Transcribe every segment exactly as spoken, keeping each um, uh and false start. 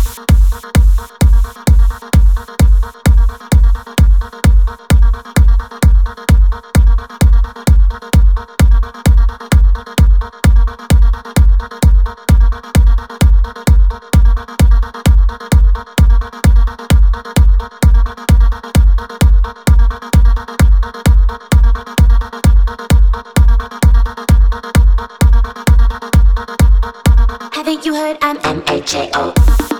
Haven't you heard I'm M A J O?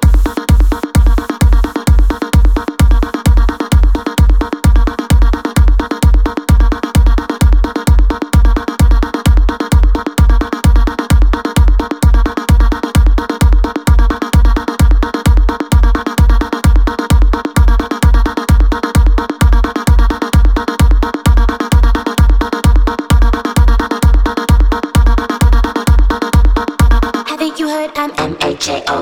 Haven't you heard I'm M A J O?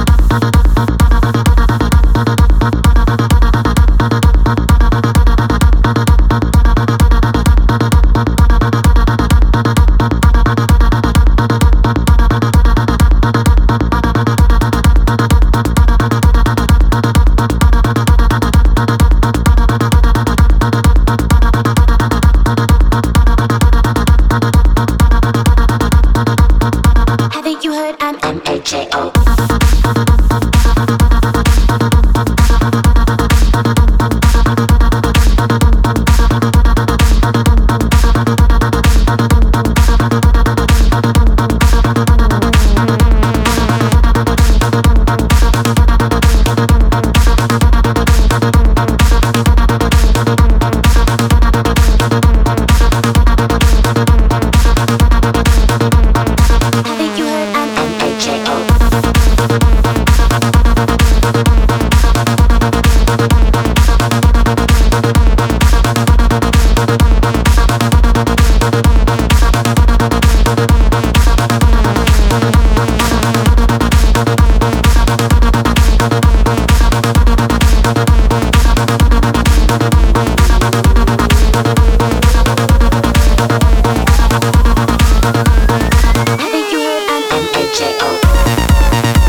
Haven't you heard I'm M A J O? Haven't you heard I'm M A J O? Haven't you heard I'm M A J O?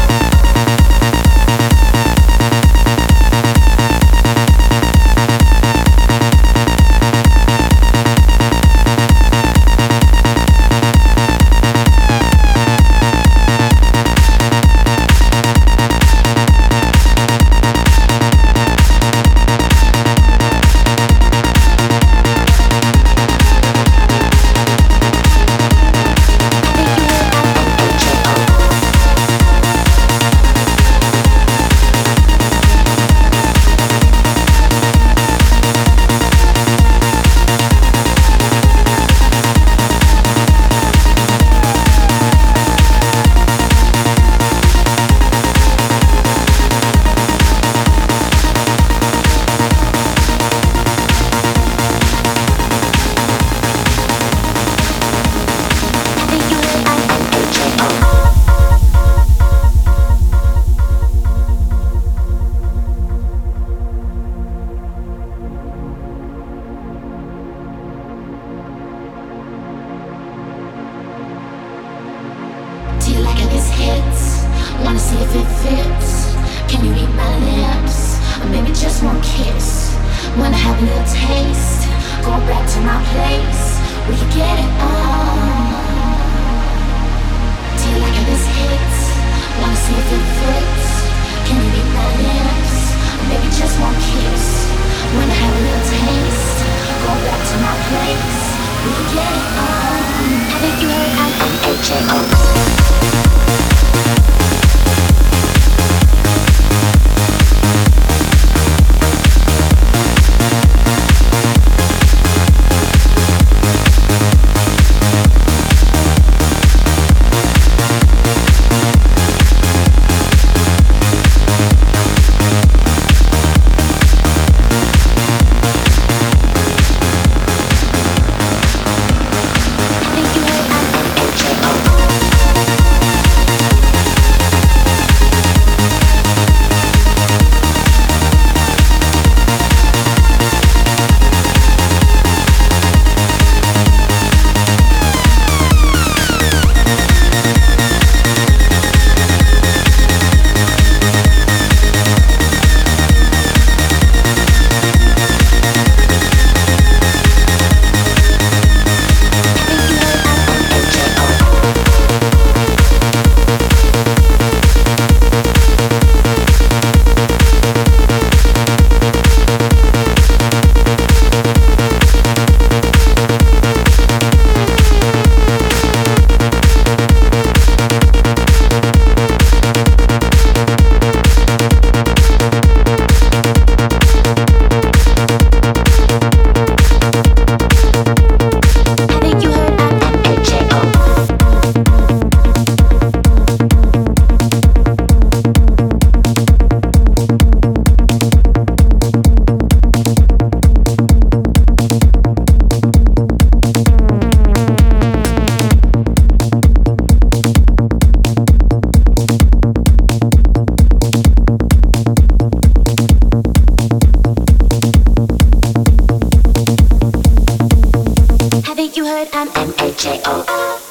Haven't you heard I'm M A J O? Do you like how this hits? Wanna see if it fits? Can you read my lips? Or maybe just one kiss? Wanna have a little taste? Go back to my place. We can get it on. Do you like how this hits? Wanna see if it fits? Can you read my lips? Or maybe just one kiss? Wanna have a little taste? Go back to my place. We can get it on. Haven't you heard I'm M A J O? Haven't you heard I'm M A J O?